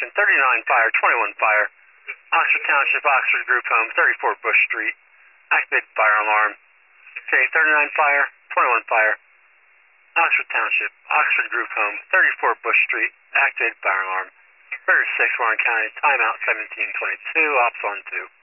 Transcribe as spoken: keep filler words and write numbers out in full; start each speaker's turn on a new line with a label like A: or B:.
A: Station, thirty-nine fire, twenty-one fire. Oxford Township, Oxford Group Home, thirty-four Bush Street. Activated fire alarm. Okay, thirty-nine fire, twenty-one fire. Oxford Township, Oxford Group Home, thirty-four Bush Street. Activated fire alarm. thirty-six Warren County, timeout seventeen twenty-two, ops on two.